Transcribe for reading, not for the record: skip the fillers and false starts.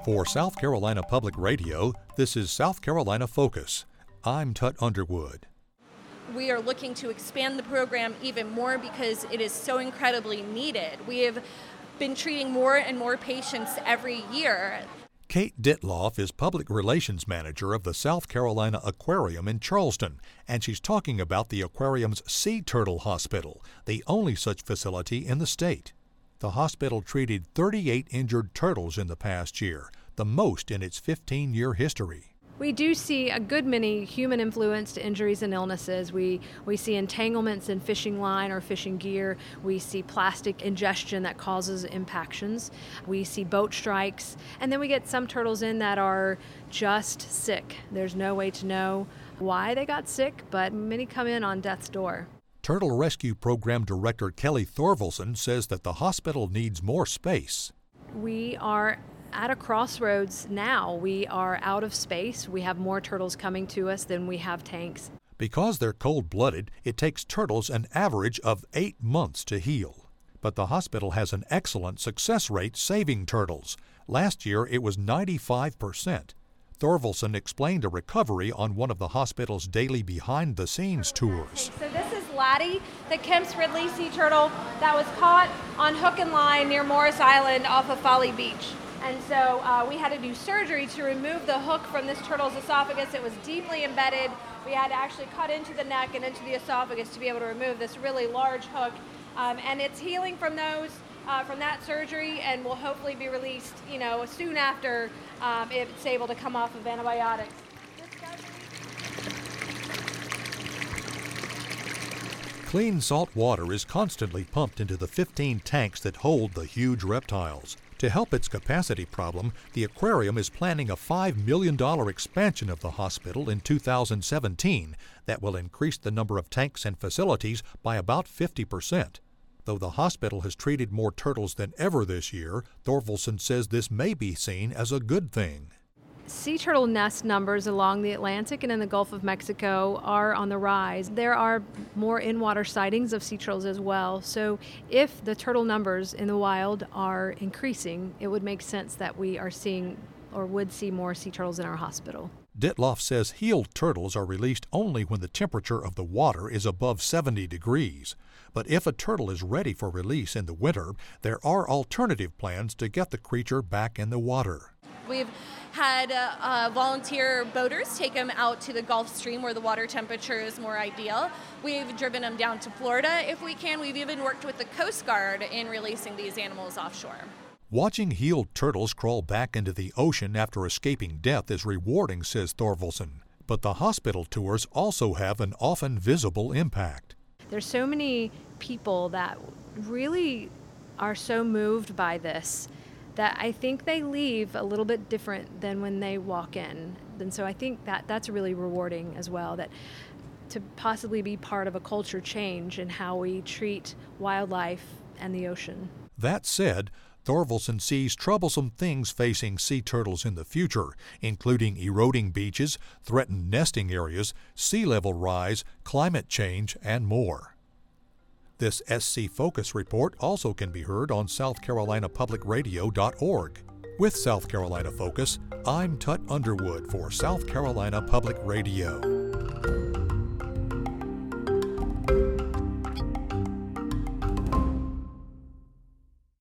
For South Carolina Public Radio, this is South Carolina Focus. I'm Tut Underwood. We are looking to expand the program even more because it is so incredibly needed. We have been treating more and more patients every year. Kate Ditloff is Public Relations Manager of the South Carolina Aquarium in Charleston, and she's talking about the aquarium's Sea Turtle Hospital, the only such facility in the state. The hospital treated 38 injured turtles in the past year, the most in its 15-year history. We do see a good many human-influenced injuries and illnesses. We see entanglements in fishing line or fishing gear. We see plastic ingestion that causes impactions. We see boat strikes. And then we get some turtles in that are just sick. There's no way to know why they got sick, but many come in on death's door. Turtle Rescue Program Director Kelly Thorvaldson says that the hospital needs more space. We are at a crossroads now. We are out of space. We have more turtles coming to us than we have tanks. Because they're cold-blooded, it takes turtles an average of 8 months to heal. But the hospital has an excellent success rate saving turtles. Last year, it was 95%. Thorvaldson explained a recovery on one of the hospital's daily behind-the-scenes tours. So this is Laddie, the Kemp's Ridley sea turtle that was caught on hook and line near Morris Island off of Folly Beach. And so we had to do surgery to remove the hook from this turtle's esophagus. It was deeply embedded. We had to actually cut into the neck and into the esophagus to be able to remove this really large hook. And it's healing from that surgery, and will hopefully be released, soon after it's able to come off of antibiotics. Clean salt water is constantly pumped into the 15 tanks that hold the huge reptiles. To help its capacity problem, the aquarium is planning a $5 million expansion of the hospital in 2017 that will increase the number of tanks and facilities by about 50%. Though the hospital has treated more turtles than ever this year, Thorvaldson says this may be seen as a good thing. Sea turtle nest numbers along the Atlantic and in the Gulf of Mexico are on the rise. There are more in-water sightings of sea turtles as well. So if the turtle numbers in the wild are increasing, it would make sense that we are seeing or would see more sea turtles in our hospital. Ditloff says healed turtles are released only when the temperature of the water is above 70 degrees. But if a turtle is ready for release in the winter, there are alternative plans to get the creature back in the water. We've had volunteer boaters take them out to the Gulf Stream where the water temperature is more ideal. We've driven them down to Florida if we can. We've even worked with the Coast Guard in releasing these animals offshore. Watching healed turtles crawl back into the ocean after escaping death is rewarding, says Thorvaldson. But the hospital tours also have an often visible impact. There's so many people that really are so moved by this that I think they leave a little bit different than when they walk in. And so I think that that's really rewarding as well, that to possibly be part of a culture change in how we treat wildlife and the ocean. That said, Thorvaldson sees troublesome things facing sea turtles in the future, including eroding beaches, threatened nesting areas, sea level rise, climate change, and more. This SC Focus report also can be heard on southcarolinapublicradio.org. With South Carolina Focus, I'm Tut Underwood for South Carolina Public Radio.